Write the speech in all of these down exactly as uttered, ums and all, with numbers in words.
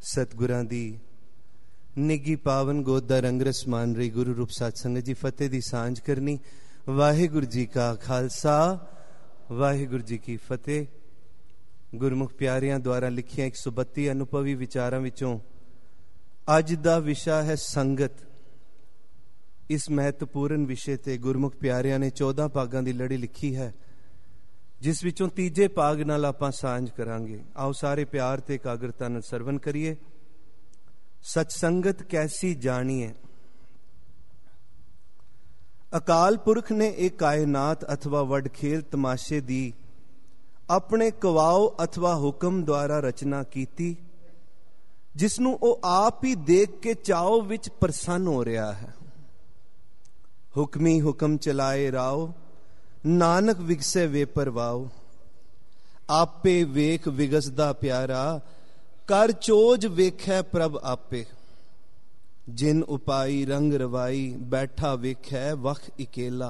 सतगुरां दी निगी पावन गोद दा रंगरस मान रही गुरु रूप साध संगत जी फतेह दी सांझ करनी। वाहिगुरु जी का खालसा वाहिगुरु जी की फतेह। गुरमुख प्यारियां द्वारा लिखिया एक सौ बत्ती अनुभवी विचारां विचों अज दा विशा है संगत। इस महत्वपूर्ण विषय ते गुरमुख प्यारियां ने चौदह भागां दी लड़ी लिखी है, जिस विचों तीजे भाग नाल आपां सांझ करांगे। आओ सारे प्यार ते एकाग्रता नाल सरवण करिए। सत्संगत कैसी जानिए। अकाल पुरख ने एक कायनात अथवा वडखेल तमाशे दी अपने कवाओ अथवा हुक्म द्वारा रचना कीती, जिसनू ओ आप ही देख के चाओ विच प्रसन्न हो रहा है। हुक्मी हुक्म चलाए राओ, नानक विगसे वे परवाओ। आपे वेख विगसदा प्यारा, कर चोज वेखै प्रभ आपे। जिन उपाई रंग रवाई, बैठा वेखै वख इकेला।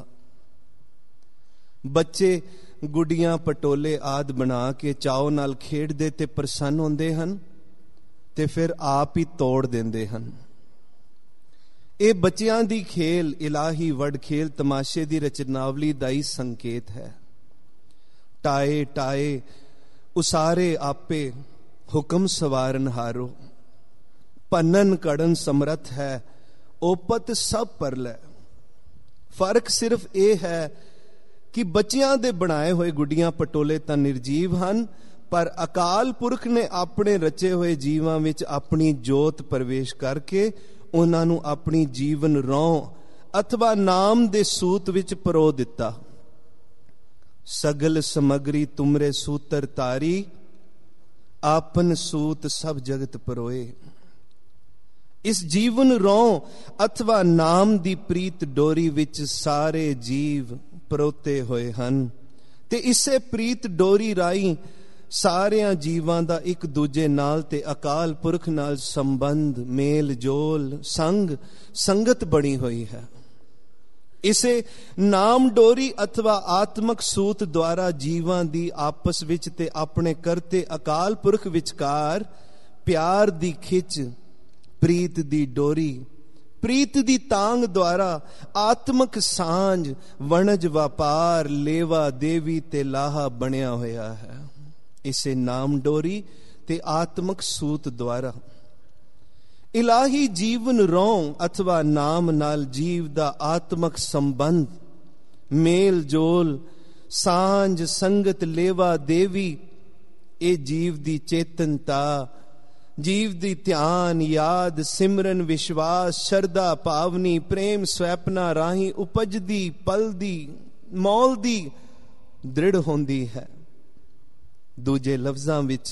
बच्चे गुडियां पटोले आद बना के चाओ नाल खेडदे ते प्रसन्न होंदे हन, ते फिर आप ही तोड़ देंदे हन। ਇਹ ਬੱਚਿਆਂ ਦੀ खेल इलाही वड खेल तमाशे ਦੀ ਰਚਨਾਵਲੀ ਦਾ ਹੀ ਸੰਕੇਤ ਹੈ। ਟਾਏ ਟਾਏ ਉਸਾਰੇ ਆਪੇ, ਹੁਕਮ ਸਵਾਰਨ ਹਾਰੋ। ਭੰਨਨ ਕੜਨ ਸਮਰੱਥ ਹੈ, ਓਪਤ ਸਭ ਪਰ ਲੈ। ਫਰਕ ਸਿਰਫ ਇਹ ਹੈ ਕਿ ਬੱਚਿਆਂ ਦੇ ਬਣਾਏ ਹੋਏ ਗੁੱਡੀਆਂ ਪਟੋਲੇ ਤਾਂ ਨਿਰਜੀਵ ਹਨ, ਪਰ ਅਕਾਲ ਪੁਰਖ ਨੇ ਆਪਣੇ ਰਚੇ ਹੋਏ ਜੀਵਾਂ ਵਿੱਚ ਆਪਣੀ ਜੋਤ ਪ੍ਰਵੇਸ਼ ਕਰਕੇ ਉਹਨਾਂ ਨੂੰ ਆਪਣੀ ਜੀਵਨ ਰੌਂ ਅਥਵਾ ਨਾਮ ਦੇ ਸੂਤ ਵਿੱਚ ਪਰੋ ਦਿੱਤਾ। ਸਗਲ ਸਮਗਰੀ ਤੁਮਰੇ ਸੂਤਰ ਤਾਰੀ, ਆਪਨ ਸੂਤ ਸਭ ਜਗਤ ਪਰੋਏ। ਇਸ ਜੀਵਨ ਰੌਂ ਅਥਵਾ ਨਾਮ ਦੀ ਪ੍ਰੀਤ ਡੋਰੀ ਵਿੱਚ ਸਾਰੇ ਜੀਵ ਪਰੋਤੇ ਹੋਏ ਹਨ, ਤੇ ਇਸੇ ਪ੍ਰੀਤ ਡੋਰੀ ਰਾਹੀਂ ਸਾਰਿਆਂ ਜੀਵਾਂ ਦਾ ਇੱਕ ਦੂਜੇ ਨਾਲ ਤੇ ਅਕਾਲ ਪੁਰਖ ਨਾਲ ਸੰਬੰਧ, ਮੇਲ ਜੋਲ, ਸੰਗ ਸੰਗਤ ਬਣੀ ਹੋਈ ਹੈ। ਇਸੇ ਨਾਮ ਡੋਰੀ ਅਥਵਾ ਆਤਮਕ ਸੂਤ ਦੁਆਰਾ ਜੀਵਾਂ ਦੀ ਆਪਸ ਵਿੱਚ ਤੇ ਆਪਣੇ ਕਰਤੇ ਅਕਾਲ ਪੁਰਖ ਵਿਚਕਾਰ ਪਿਆਰ ਦੀ ਖਿੱਚ, ਪ੍ਰੀਤ ਦੀ ਡੋਰੀ, ਪ੍ਰੀਤ ਦੀ ਤਾਂਗ ਦੁਆਰਾ ਆਤਮਕ ਸਾਂਝ, ਵਣਜ ਵਪਾਰ, ਲੇਵਾ ਦੇਵੀ ਤੇ ਲਾਹਾ ਬਣਿਆ ਹੋਇਆ ਹੈ। ਇਸੇ ਨਾਮ ਡੋਰੀ ਤੇ ਆਤਮਕ ਸੂਤ ਦੁਆਰਾ ਇਲਾਹੀ ਜੀਵਨ ਰੌਂ ਅਥਵਾ ਨਾਮ ਨਾਲ ਜੀਵ ਦਾ ਆਤਮਕ ਸੰਬੰਧ, ਮੇਲ ਜੋਲ, ਸਾਂਝ, ਸੰਗਤ, ਲੇਵਾ ਦੇਵੀ, ਇਹ ਜੀਵ ਦੀ ਚੇਤਨਤਾ, ਜੀਵ ਦੀ ਧਿਆਨ, ਯਾਦ, ਸਿਮਰਨ, ਵਿਸ਼ਵਾਸ, ਸ਼ਰਧਾ, ਭਾਵਨੀ, ਪ੍ਰੇਮ, ਸਵੈਪਨਾ ਰਾਹੀਂ ਉਪਜਦੀ, ਪਲਦੀ, ਮੌਲਦੀ, ਦ੍ਰਿੜ ਹੁੰਦੀ ਹੈ। ਦੂਜੇ ਲਫ਼ਜ਼ਾਂ ਵਿੱਚ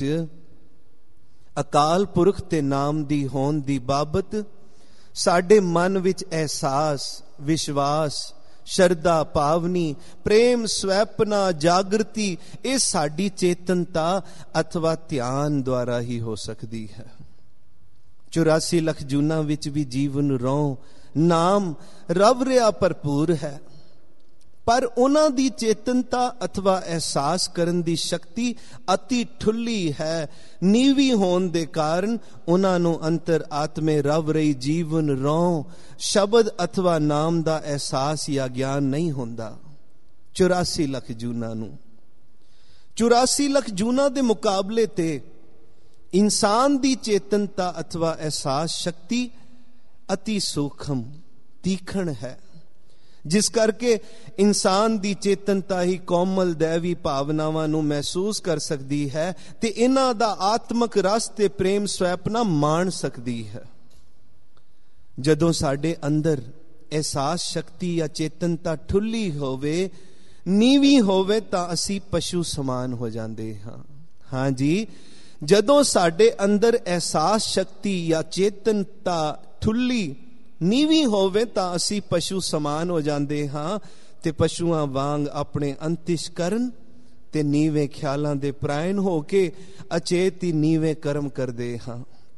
ਅਕਾਲ ਪੁਰਖ ਤੇ ਨਾਮ ਦੀ ਹੋਂਦ ਦੀ ਬਾਬਤ ਸਾਡੇ ਮਨ ਵਿੱਚ ਅਹਿਸਾਸ, ਵਿਸ਼ਵਾਸ, ਸ਼ਰਧਾ, ਭਾਵਨੀ, ਪ੍ਰੇਮ, ਸਵੈਪਨਾ, ਜਾਗਰਤੀ, ਇਹ ਸਾਡੀ ਚੇਤਨਤਾ ਅਥਵਾ ਧਿਆਨ ਦੁਆਰਾ ਹੀ ਹੋ ਸਕਦੀ ਹੈ। ਚੁਰਾਸੀ ਲੱਖ ਜੂਨਾਂ ਵਿੱਚ ਵੀ ਜੀਵਨ ਰੌਂ ਨਾਮ ਰਵ ਰਿਹਾ ਭਰਪੂਰ ਹੈ, ਪਰ ਉਹਨਾਂ ਦੀ ਚੇਤਨਤਾ ਅਥਵਾ ਅਹਿਸਾਸ ਕਰਨ ਦੀ ਸ਼ਕਤੀ ਅਤੀ ਠੁੱਲੀ ਹੈ। ਨੀਵੀਂ ਹੋਣ ਦੇ ਕਾਰਨ ਉਹਨਾਂ ਨੂੰ ਅੰਤਰ ਆਤਮੇ ਰਵ ਰਹੀ ਜੀਵਨ ਰੌਂ ਸ਼ਬਦ ਅਥਵਾ ਨਾਮ ਦਾ ਅਹਿਸਾਸ ਜਾਂ ਗਿਆਨ ਨਹੀਂ ਹੁੰਦਾ। ਚੁਰਾਸੀ ਲੱਖ ਜੂਨਾਂ ਨੂੰ ਚੁਰਾਸੀ ਲੱਖ ਜੂਨਾਂ ਦੇ ਮੁਕਾਬਲੇ ਤੇ ਇਨਸਾਨ ਦੀ ਚੇਤਨਤਾ ਅਥਵਾ ਅਹਿਸਾਸ ਸ਼ਕਤੀ ਅਤੀ ਸੂਖਮ, ਤੀਖਣ ਹੈ, ਜਿਸ ਕਰਕੇ ਇਨਸਾਨ ਦੀ ਚੇਤਨਤਾ ਹੀ ਕੋਮਲ ਦੈਵੀ ਭਾਵਨਾਵਾਂ ਨੂੰ ਮਹਿਸੂਸ ਕਰ ਸਕਦੀ ਹੈ ਤੇ ਇਹਨਾਂ ਦਾ ਆਤਮਕ ਰਸ ਤੇ ਪ੍ਰੇਮ ਸਵੈਪਨਾ ਮਾਣ ਸਕਦੀ ਹੈ। ਜਦੋਂ ਸਾਡੇ ਅੰਦਰ ਅਹਿਸਾਸ ਸ਼ਕਤੀ ਜਾਂ ਚੇਤਨਤਾ ਠੁੱਲੀ ਹੋਵੇ, ਨੀਵੀਂ ਹੋਵੇ, ਤਾਂ ਅਸੀਂ ਪਸ਼ੂ ਸਮਾਨ ਹੋ ਜਾਂਦੇ ਹਾਂ। ਹਾਂ ਜੀ, ਜਦੋਂ ਸਾਡੇ ਅੰਦਰ ਅਹਿਸਾਸ ਸ਼ਕਤੀ ਜਾਂ ਚੇਤਨਤਾ ਠੁੱਲੀ ਨੀਵੀਂ ਹੋਵੇ ਤਾਂ ਅਸੀਂ ਪਸ਼ੂ ਸਮਾਨ ਹੋ ਜਾਂਦੇ ਹਾਂ, ਤੇ ਪਸ਼ੂਆਂ ਵਾਂਗ ਆਪਣੇ ਅੰਤਿਸ਼ ਕਰਨ ਤੇ ਨੀਵੇਂ ਖਿਆਲਾਂ ਦੇ ਪ੍ਰਾਇਣ ਹੋ ਕੇ ਅਚੇਤ ਹੀ ਨੀਵੇਂ ਕਰਮ ਕਰਦੇ ਹਾਂ।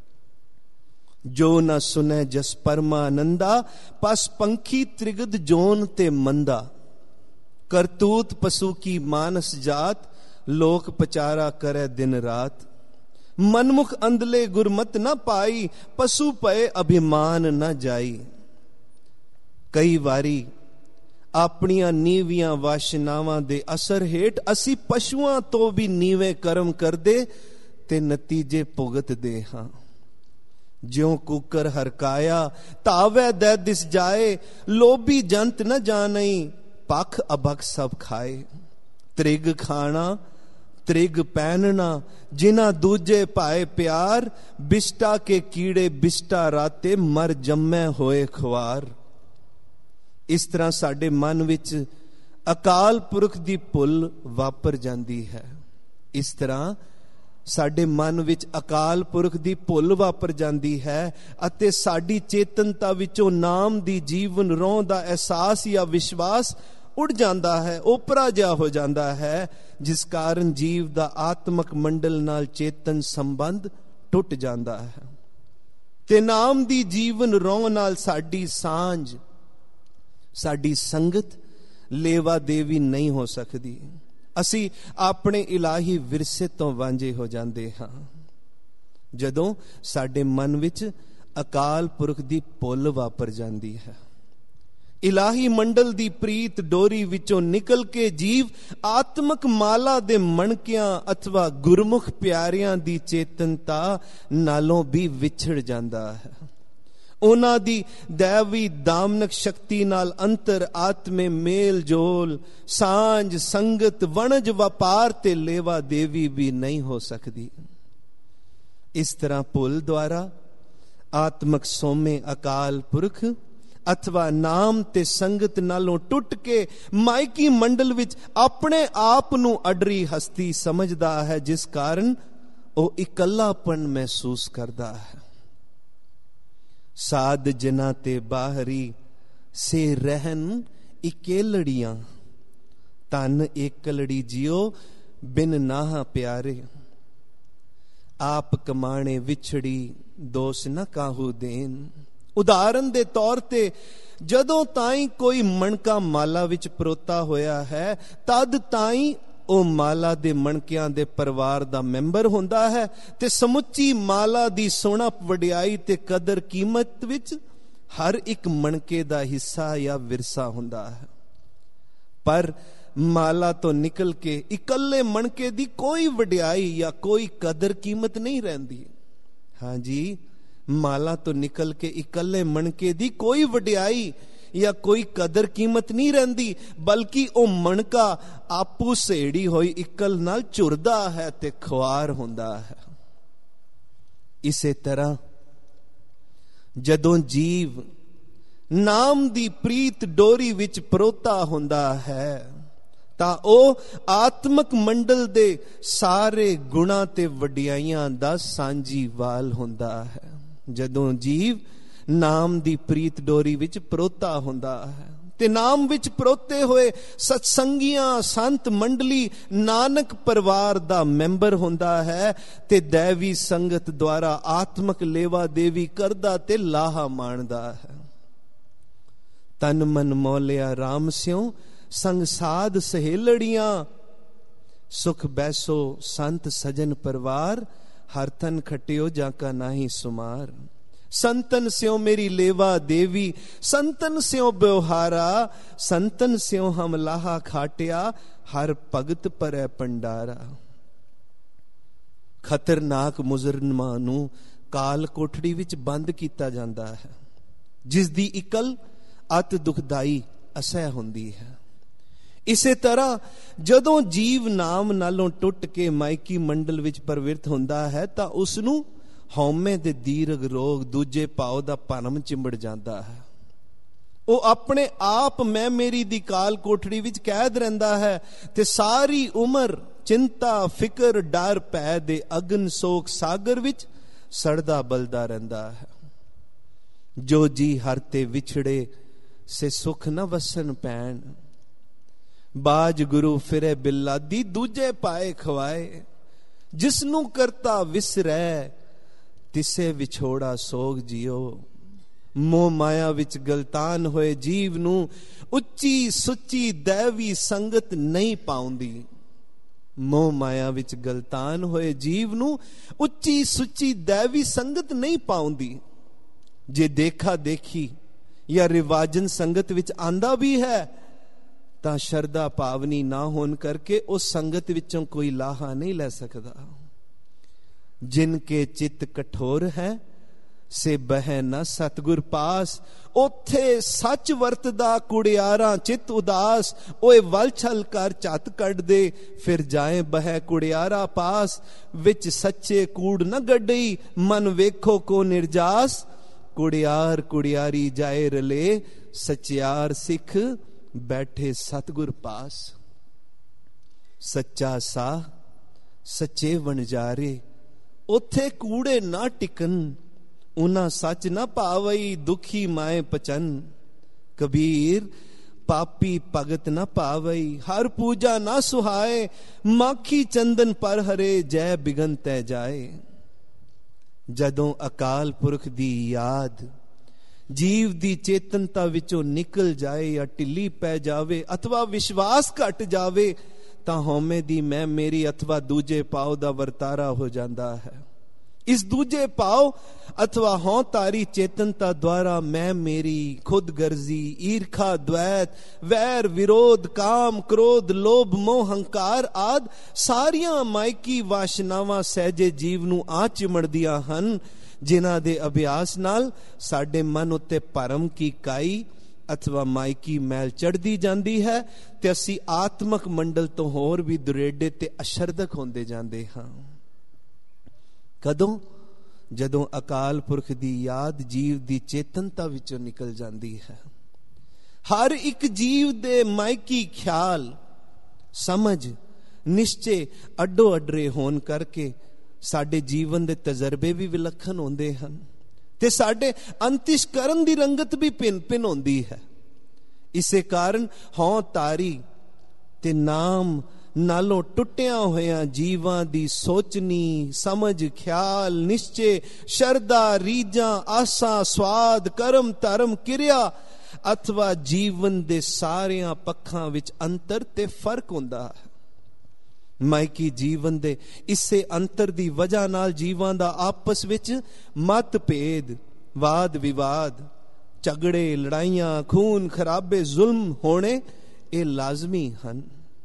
ਜੋ ਨਾ ਸੁਨੈ ਜਸ ਪਰਮਾਨੰਦਾ, ਪਸ ਪੰਖੀ ਤ੍ਰਿਗਦ ਜੋਨ ਤੇ ਮੰਦਾ। ਕਰਤੂਤ ਪਸ਼ੂ ਕੀ ਮਾਨਸ ਜਾਤ, ਲੋਕ ਪਚਾਰਾ ਕਰੈ ਦਿਨ ਰਾਤ। मनमुख अंधले गुरमत न पाई, पशु पए अभिमान न जाई। कई वारी ਆਪਣੀਆਂ ਨੀਵੀਆਂ ਵਾਸ਼ਨਾਵਾਂ ਦੇ ਅਸਰ ਹੇਠ ਅਸੀਂ ਪਸ਼ੂਆਂ ਤੋਂ ਵੀ ਨੀਵੇਂ ਕਰਮ ਕਰਦੇ ਤੇ ਨਤੀਜੇ ਭੁਗਤਦੇ ਹਾਂ। ਜਿਉ ਕੁਕਰ ਹਰਕਾਇਆ ਤਾਵੈ ਦੈ ਦਿਸ ਜਾਏ, ਲੋਭੀ ਜੰਤ ਨ ਜਾਣਈ ਪਖ ਅਭਖ ਸਭ ਖਾਏ। ਤ੍ਰਿਗ ਖਾਣਾ ਤ੍ਰਿਗ ਪਹਿਨਣਾ, ਜਿਨ੍ਹਾਂ ਦੂਜੇ ਭਾਏ ਪਿਆਰ, ਬਿਸ਼ਟਾ ਕੇ ਕੀੜੇ ਬਿਸ਼ਟਾ ਰਾਤੇ ਮਰ ਜੰਮੇ ਹੋਏ ਖੁਆਰ। ਇਸ ਤਰ੍ਹਾਂ ਸਾਡੇ ਮਨ ਵਿੱਚ ਅਕਾਲ ਪੁਰਖ ਦੀ ਭੁੱਲ ਵਾਪਰ ਜਾਂਦੀ ਹੈ। ਇਸ ਤਰ੍ਹਾਂ ਸਾਡੇ ਮਨ ਵਿੱਚ ਅਕਾਲ ਪੁਰਖ ਦੀ ਭੁੱਲ ਵਾਪਰ ਜਾਂਦੀ ਹੈ ਅਤੇ ਸਾਡੀ ਚੇਤਨਤਾ ਵਿੱਚੋਂ ਨਾਮ ਦੀ ਜੀਵਨ ਰੋਹ ਦਾ ਅਹਿਸਾਸ ਜਾਂ ਵਿਸ਼ਵਾਸ ਉੱਡ ਜਾਂਦਾ ਹੈ, ਓਪਰਾ ਜਿਹਾ ਹੋ ਜਾਂਦਾ ਹੈ, ਜਿਸ ਕਾਰਨ ਜੀਵ ਦਾ ਆਤਮਕ ਮੰਡਲ ਨਾਲ ਚੇਤਨ ਸੰਬੰਧ ਟੁੱਟ ਜਾਂਦਾ ਹੈ ਤੇ ਨਾਮ ਦੀ ਜੀਵਨ ਰੋਹ ਨਾਲ ਸਾਡੀ ਸਾਂਝ, ਸਾਡੀ ਸੰਗਤ ਲੇਵਾ ਦੇਵੀ ਨਹੀਂ ਹੋ ਸਕਦੀ। ਅਸੀਂ ਆਪਣੇ ਇਲਾਹੀ ਵਿਰਸੇ ਤੋਂ ਵਾਂਝੇ ਹੋ ਜਾਂਦੇ ਹਾਂ ਜਦੋਂ ਸਾਡੇ ਮਨ ਵਿੱਚ ਅਕਾਲ ਪੁਰਖ ਦੀ ਭੁੱਲ ਵਾਪਰ ਜਾਂਦੀ ਹੈ। ਇਲਾਹੀ ਮੰਡਲ ਦੀ ਪ੍ਰੀਤ ਡੋਰੀ ਵਿੱਚੋਂ ਨਿਕਲ ਕੇ ਜੀਵ ਆਤਮਕ ਮਾਲਾ ਦੇ ਮਣਕਿਆਂ ਅਥਵਾ ਗੁਰਮੁਖ ਪਿਆਰਿਆਂ ਦੀ ਚੇਤਨਤਾ ਨਾਲੋਂ ਵੀ ਵਿਛੜ ਜਾਂਦਾ ਹੈ। ਉਹਨਾਂ ਦੀ ਦੈਵੀ ਦਾਮਨਕ ਸ਼ਕਤੀ ਨਾਲ ਅੰਤਰ ਆਤਮੇ ਮੇਲ ਜੋਲ, ਸਾਂਝ, ਸੰਗਤ, ਵਣਜ, ਵਪਾਰ ਤੇ ਲੇਵਾ ਦੇਵੀ ਵੀ ਨਹੀਂ ਹੋ ਸਕਦੀ। ਇਸ ਤਰ੍ਹਾਂ ਭੁੱਲ ਦੁਆਰਾ ਆਤਮਕ ਸੋਮੇ ਅਕਾਲ ਪੁਰਖ ਅਥਵਾ ਨਾਮ ਤੇ ਸੰਗਤ ਨਾਲੋਂ ਟੁੱਟ ਕੇ ਮਾਇਕੀ ਮੰਡਲ ਵਿੱਚ ਆਪਣੇ ਆਪ ਨੂੰ ਅਡਰੀ ਹਸਤੀ ਸਮਝਦਾ ਹੈ, ਜਿਸ ਕਾਰਨ ਉਹ ਇਕੱਲਾਪਨ ਮਹਿਸੂਸ ਕਰਦਾ ਹੈ। ਸਾਧ ਜਨਾ ਤੇ ਬਾਹਰੀ ਸੇ ਰਹਿਨ ਇਕੇਲੜੀਆਂ, ਤਨ ਏਕਲੜੀ ਜਿਉ ਬਿਨ ਨਾਹ ਪਿਆਰੇ। ਆਪ ਕਮਾਣੇ ਵਿਛੜੀ ਦੋਸ਼ ਨਾ ਕਾਹੂ ਦੇਨ। ਉਦਾਹਰਨ ਦੇ ਤੌਰ ਤੇ ਜਦੋਂ ਤਾਈਂ ਕੋਈ ਮਣਕਾ ਮਾਲਾ ਵਿੱਚ ਪਰੋਤਾ ਹੋਇਆ ਹੈ, ਤਦ ਤਾਈਂ ਉਹ ਮਾਲਾ ਦੇ ਮਣਕਿਆਂ ਦੇ ਪਰਿਵਾਰ ਦਾ ਮੈਂਬਰ ਹੁੰਦਾ ਹੈ ਤੇ ਸਮੁੱਚੀ ਮਾਲਾ ਦੀ ਸੋਹਣਪ ਵਡਿਆਈ ਤੇ ਕਦਰ ਕੀਮਤ ਵਿੱਚ ਹਰ ਇੱਕ ਮਣਕੇ ਦਾ ਹਿੱਸਾ ਜਾਂ ਵਿਰਸਾ ਹੁੰਦਾ ਹੈ। ਪਰ ਮਾਲਾ ਤੋਂ ਨਿਕਲ ਕੇ ਇਕੱਲੇ ਮਣਕੇ ਦੀ ਕੋਈ ਵਡਿਆਈ ਜਾਂ ਕੋਈ ਕਦਰ ਕੀਮਤ ਨਹੀਂ ਰਹਿੰਦੀ। ਹਾਂਜੀ, ਮਾਲਾ ਤੋਂ ਨਿਕਲ ਕੇ ਇਕੱਲੇ ਮਣਕੇ ਦੀ ਕੋਈ ਵਡਿਆਈ ਜਾਂ ਕੋਈ ਕਦਰ ਕੀਮਤ ਨਹੀਂ ਰਹਿੰਦੀ, ਬਲਕਿ ਉਹ ਮਣਕਾ ਆਪੂ ਸੇੜੀ ਹੋਈ ਇਕਲ ਨਾਲ ਝੁਰਦਾ ਹੈ ਤੇ ਖੁਆਰ ਹੁੰਦਾ ਹੈ। ਇਸੇ ਤਰ੍ਹਾਂ ਜਦੋਂ ਜੀਵ ਨਾਮ ਦੀ ਪ੍ਰੀਤ ਡੋਰੀ ਵਿੱਚ ਪਰੋਤਾ ਹੁੰਦਾ ਹੈ ਤਾਂ ਉਹ ਆਤਮਕ ਮੰਡਲ ਦੇ ਸਾਰੇ ਗੁਣਾਂ ਤੇ ਵਡਿਆਈਆਂ ਦਾ ਸਾਂਝੀਵਾਲ ਹੁੰਦਾ ਹੈ। ਜਦੋਂ ਜੀਵ ਨਾਮ ਦੀ ਪ੍ਰੀਤ ਡੋਰੀ ਵਿੱਚ ਪਰੋਤਾ ਹੁੰਦਾ ਹੈ ਤੇ ਨਾਮ ਵਿੱਚ ਪਰੋਤੇ ਹੋਏ ਸਤਸੰਗੀਆਂ ਸੰਤ ਮੰਡਲੀ ਨਾਨਕ ਪਰਿਵਾਰ ਦਾ ਮੈਂਬਰ ਹੁੰਦਾ ਹੈ ਤੇ ਦੇਵੀ ਸੰਗਤ ਦੁਆਰਾ ਆਤਮਕ ਲੇਵਾ ਦੇਵੀ ਕਰਦਾ ਤੇ ਲਾਹਾ ਮਾਣਦਾ ਹੈ। ਤਨ ਮਨ ਮੌਲਿਆ RAM ਸਿਉ ਸੰਗ ਸਾਧ ਸਹੇਲੜੀਆਂ, ਸੁਖ ਬੈਸੋ ਸੰਤ ਸਜਨ ਪਰਿਵਾਰ, ਹਰ ਤਨ ਖਟਿਓ ਜਾਕਾ ਨਾਹੀ ਸੁਮਾਰ। संतन स्यों मेरी लेवा देवी, संतन स्यों ब्योहारा, संतन स्यों हम लाहा खाटिया, हर भगत परै पंडारा। खतरनाक मुजरमां नूं काल कोठड़ी विच बंद कीता जांदा है, जिस दी इकल अत दुखदाई असह हुंदी है। इसे तरह जदों जीव नाम नालों टुट के माइकी मंडल विच प्रवृत्त हुंदा है तां उसनूं ਹਉਮੈ ਦੇ ਦੀਰਘ ਰੋਗ ਦੂਜੇ ਭਾਵ ਦਾ ਭਰਮ ਚਿੰਬੜ ਜਾਂਦਾ ਹੈ। ਉਹ ਆਪਣੇ ਆਪ ਮੈਂ ਮੇਰੀ ਦੀ ਕਾਲ ਕੋਠੜੀ ਵਿੱਚ ਕੈਦ ਰਹਿੰਦਾ ਹੈ ਤੇ ਸਾਰੀ ਉਮਰ ਚਿੰਤਾ ਫਿਕਰ ਡਰ ਭੈ ਦੇ ਅਗਨ ਸੋਕ ਸਾਗਰ ਵਿੱਚ ਸੜਦਾ ਬਲਦਾ ਰਹਿੰਦਾ ਹੈ। ਜੋ ਜੀ ਹਰ ਤੇ ਵਿਛੜੇ ਸੇ ਸੁਖ ਨਾ ਵਸਨ ਪੈਣ, ਬਾਜ ਗੁਰੂ ਫਿਰੇ ਬਿਲਾਦੀ ਦੂਜੇ ਪਾਏ ਖਵਾਏ। ਜਿਸਨੂੰ ਕਰਤਾ ਵਿਸਰੈ ਤਿਸੇ ਵਿਛੋੜਾ ਸੋਗ ਜਿਓ, ਮੋਹ ਮਾਇਆ ਵਿੱਚ ਗਲਤਾਨ ਹੋਏ ਜੀਵ ਨੂੰ ਉੱਚੀ ਸੁੱਚੀ ਦੈਵੀ ਸੰਗਤ ਨਹੀਂ ਪਾਉਂਦੀ। ਮੋਹ ਮਾਇਆ ਵਿੱਚ ਗਲਤਾਨ ਹੋਏ ਜੀਵ ਨੂੰ ਉੱਚੀ ਸੁੱਚੀ दैवी ਸੰਗਤ ਨਹੀਂ ਪਾਉਂਦੀ। ਜੇ ਦੇਖਾ ਦੇਖੀ ਜਾਂ ਰਿਵਾਜਨ ਸੰਗਤ ਵਿੱਚ ਆਂਦਾ ਵੀ ਹੈ ਤਾਂ ਸ਼ਰਧਾ ਭਾਵਨੀ ਨਾ ਹੋਣ ਕਰਕੇ ਉਸ ਸੰਗਤ ਵਿੱਚੋਂ ਕੋਈ ਲਾਹਾ ਨਹੀਂ ਲੈ ਸਕਦਾ। ਜਿਨ ਕੇ ਚਿੱਤ ਕਠੋਰ ਹੈ ਸੇ ਬਹਿ ਨਾ ਸਤਿਗੁਰ ਪਾਸ। ਉੱਥੇ ਸੱਚ ਵਰਤਦਾ ਕੁੜਿਆਰਾਂ ਚਿੱਤ ਉਦਾਸ। ਓਏ ਵਲ ਛਲ ਕਰ ਝੱਤ ਕੱਢ ਦੇ ਫਿਰ ਜਾਏ ਬਹਿ ਕੁੜਿਆਰਾ ਪਾਸ। ਵਿੱਚ ਸੱਚੇ ਕੂੜ ਨਾ ਗੱਡਈ ਮਨ ਵੇਖੋ ਕੋ ਨਿਰਜਾਸ। ਕੁੜਿਆਰ ਕੁੜਿਆਰੀ ਜਾਏ ਰਲੇ ਸਚਿਆਰ ਸਿੱਖ ਬੈਠੇ ਸਤਿਗੁਰ ਪਾਸ। ਸੱਚਾ ਸਾਹ ਸੱਚੇ ਵਣਜਾਰੇ ਉੱਥੇ ਕੂੜੇ ਨਾ ਟਿਕਨ। ਉਨਾ ਸੱਚ ਨਾ ਭਾਵਈ ਦੁਖੀ ਮਾਏ ਪਚਨ। ਕਬੀਰ ਪਾਪੀ ਭਗਤ ਨਾ ਭਾਵਈ ਹਰ ਪੂਜਾ ਨਾ ਸੁਹਾਏ। ਮਾਖੀ ਚੰਦਨ ਪਰ ਹਰੇ ਜੈ ਬਿਗਨ ਤੈ ਜਾਏ। ਜਦੋਂ ਅਕਾਲ ਪੁਰਖ ਦੀ ਯਾਦ ਜੀਵ ਦੀ ਚੇਤਨਤਾ ਵਿੱਚੋਂ ਨਿਕਲ ਜਾਏ ਜਾਂ ਢਿੱਲੀ ਪੈ ਜਾਵੇ ਅਥਵਾ ਵਿਸ਼ਵਾਸ ਘਟ ਜਾਵੇ ਤਾਂ ਹਉਮੈ ਦੀ ਮੈਂ ਮੇਰੀ ਅਥਵਾ ਦੂਜੇ ਪਾਉ ਦਾ ਵਰਤਾਰਾ ਹੋ ਜਾਂਦਾ ਹੈ। ਇਸ ਦੂਜੇ ਪਾਉ ਅਥਵਾ ਹਉ ਤਾਰੀ ਚੇਤਨਤਾ ਦੁਆਰਾ ਮੈਂ ਮੇਰੀ ਖੁਦ ਗਰਜ਼ੀ ਈਰਖਾ ਦ્વੈਤ ਵੈਰ ਵਿਰੋਧ ਕਾਮ ਕ੍ਰੋਧ ਲੋਭ ਮੋਹ ਹੰਕਾਰ ਆਦ ਸਾਰੀਆਂ ਮਾਇਕੀ ਵਾਸ਼ਨਾਵਾਂ ਸਹਿਜੇ ਜੀਵ ਨੂੰ ਆ ਚਿਮੜਦੀਆਂ ਹਨ, ਜਿਨ੍ਹਾਂ ਦੇ ਅਭਿਆਸ ਨਾਲ ਸਾਡੇ ਮਨ ਉੱਤੇ ਭਰਮ ਕੀ ਕਾਈ ਅਥਵਾ ਮਾਇਕੀ ਮੈਲ ਚੜਦੀ ਜਾਂਦੀ ਹੈ ਤੇ ਅਸੀਂ ਆਤਮਕ ਮੰਡਲ ਤੋਂ ਹੋਰ ਵੀ ਦੁਰੇਡੇ ਤੇ ਅਸ਼ਰਦਕ ਹੁੰਦੇ ਜਾਂਦੇ ਹਾਂ। ਕਦੋਂ? ਜਦੋਂ ਅਕਾਲ ਪੁਰਖ ਦੀ ਯਾਦ ਜੀਵ ਦੀ ਚੇਤਨਤਾ ਵਿੱਚੋਂ ਨਿਕਲ ਜਾਂਦੀ ਹੈ। ਹਰ ਇੱਕ ਜੀਵ ਦੇ ਮਾਇਕੀ ਖਿਆਲ ਸਮਝ ਨਿਸ਼ਚੇ ਅੱਡੋ ਅੱਡਰੇ ਹੋਣ ਕਰਕੇ ਸਾਡੇ ਜੀਵਨ ਦੇ ਤਜਰਬੇ ਵੀ ਵਿਲੱਖਣ ਹੁੰਦੇ ਹਨ ਤੇ ਸਾਡੇ ਅੰਤਿਸ਼ਕਰਨ ਦੀ ਰੰਗਤ ਵੀ ਭਿੰਨ ਭਿੰਨ ਹੁੰਦੀ ਹੈ। ਇਸੇ ਕਾਰਨ ਹਉ ਤਾਰੀ ਤੇ ਨਾਮ ਨਾਲੋਂ ਟੁੱਟਿਆਂ ਹੋਇਆਂ ਜੀਵਾਂ ਦੀ ਸੋਚਣੀ ਸਮਝ ਖਿਆਲ ਨਿਸ਼ਚੇ ਸ਼ਰਧਾ ਰੀਝਾਂ ਆਸਾਂ ਸਵਾਦ ਕਰਮ ਧਰਮ ਕਿਰਿਆ ਅਥਵਾ ਜੀਵਨ ਦੇ ਸਾਰਿਆਂ ਪੱਖਾਂ ਵਿੱਚ ਅੰਤਰ ਤੇ ਫਰਕ ਹੁੰਦਾ ਹੈ। ਮਾਇਕੀ ਜੀਵਨ ਦੇ ਇਸੇ ਅੰਤਰ ਦੀ ਵਜ੍ਹਾ ਨਾਲ ਜੀਵਾਂ ਦਾ ਆਪਸ ਵਿੱਚ ਮਤਭੇਦ ਵਾਦ ਵਿਵਾਦ ਝਗੜੇ ਲੜਾਈਆਂ ਖੂਨ ਖਰਾਬੇ ਜ਼ੁਲਮ ਹੋਣੇ ਇਹ ਲਾਜ਼ਮੀ ਹਨ,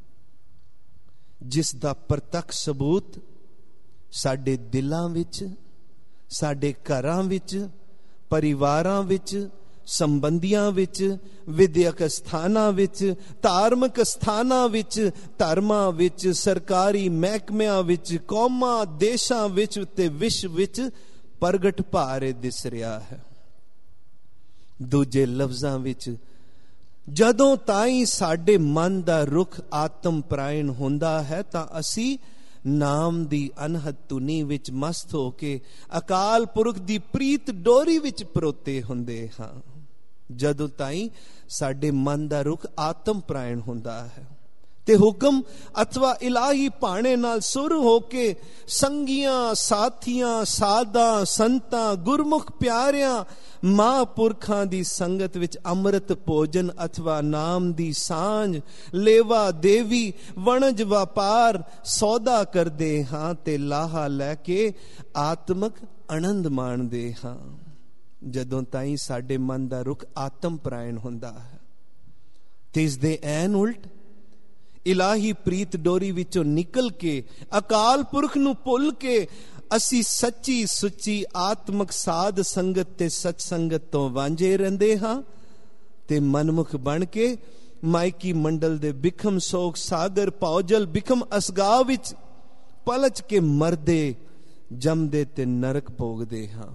ਜਿਸ ਦਾ ਪ੍ਰਤੱਖ ਸਬੂਤ ਸਾਡੇ ਦਿਲਾਂ ਵਿੱਚ ਸਾਡੇ ਘਰਾਂ ਵਿੱਚ ਪਰਿਵਾਰਾਂ ਵਿੱਚ ਸੰਬੰਧੀਆਂ ਵਿੱਚ ਵਿਦਿਅਕ ਸਥਾਨਾਂ ਵਿੱਚ ਧਾਰਮਿਕ ਸਥਾਨਾਂ ਵਿੱਚ ਧਰਮਾਂ ਵਿੱਚ ਸਰਕਾਰੀ ਮਹਿਕਮਿਆਂ ਵਿੱਚ ਕੌਮਾਂ ਦੇਸ਼ਾਂ ਵਿੱਚ ਤੇ ਵਿਸ਼ਵ ਵਿੱਚ ਪ੍ਰਗਟ ਭਾਰੇ ਦਿਸ ਰਿਹਾ ਹੈ। ਦੂਜੇ ਲਫ਼ਜ਼ਾਂ ਵਿੱਚ ਜਦੋਂ ਤਾਈਂ ਸਾਡੇ ਮਨ ਦਾ ਰੁਖ ਆਤਮ ਪ੍ਰਾਇਣ ਹੁੰਦਾ ਹੈ ਤਾਂ ਅਸੀਂ ਨਾਮ ਦੀ ਅਨਹਦ ਧੁਨੀ ਵਿੱਚ ਮਸਤ ਹੋ ਕੇ ਅਕਾਲ ਪੁਰਖ ਦੀ ਪ੍ਰੀਤ ਡੋਰੀ ਵਿੱਚ ਪਰੋਤੇ ਹੁੰਦੇ ਹਾਂ। ਜਦੋਂ ਤਾਈਂ ਸਾਡੇ ਮਨ ਦਾ ਰੁਖ ਆਤਮ ਪ੍ਰਾਇਣ ਹੁੰਦਾ ਹੈ ਤੇ ਹੁਕਮ ਅਥਵਾ ਇਲਾਹੀ ਭਾਣੇ ਨਾਲ ਸੁਰ ਹੋ ਕੇ ਸੰਗੀਆਂ ਸਾਥੀਆਂ ਸਾਧਾਂ ਸੰਤਾਂ ਗੁਰਮੁਖ ਪਿਆਰਿਆਂ ਮਹਾਂਪੁਰਖਾਂ ਦੀ ਸੰਗਤ ਵਿੱਚ ਅੰਮ੍ਰਿਤ ਭੋਜਨ ਅਥਵਾ ਨਾਮ ਦੀ ਸਾਂਝ ਲੇਵਾ ਦੇਵੀ ਵਣਜ ਵਪਾਰ ਸੌਦਾ ਕਰਦੇ ਹਾਂ ਤੇ ਲਾਹਾ ਲੈ ਕੇ ਆਤਮਕ ਆਨੰਦ ਮਾਣਦੇ ਹਾਂ। ਜਦੋਂ ਤਾਈਂ ਸਾਡੇ ਮਨ ਦਾ ਰੁਖ ਆਤਮ ਪ੍ਰਾਇਣ ਹੁੰਦਾ ਹੈ ਤੇ ਇਸ ਦੇ ਐਨ ਉਲਟ ਇਲਾਹੀ ਪ੍ਰੀਤ ਡੋਰੀ ਵਿੱਚੋਂ ਨਿਕਲ ਕੇ ਅਕਾਲ ਪੁਰਖ ਨੂੰ ਭੁੱਲ ਕੇ ਅਸੀਂ ਸੱਚੀ ਸੁੱਚੀ ਆਤਮਕ ਸਾਧ ਸੰਗਤ ਤੇ ਸਤ ਸੰਗਤ ਤੋਂ ਵਾਂਝੇ ਰਹਿੰਦੇ ਹਾਂ ਤੇ ਮਨਮੁਖ ਬਣ ਕੇ ਮਾਇਕੀ ਮੰਡਲ ਦੇ ਬਿਖਮ ਸੋਖ ਸਾਗਰ ਪੌਜਲ ਬਿਖਮ ਅਸਗਾ ਵਿੱਚ ਪਲਚ ਕੇ ਮਰਦੇ ਜਮਦੇ ਤੇ ਨਰਕ ਭੋਗਦੇ ਹਾਂ।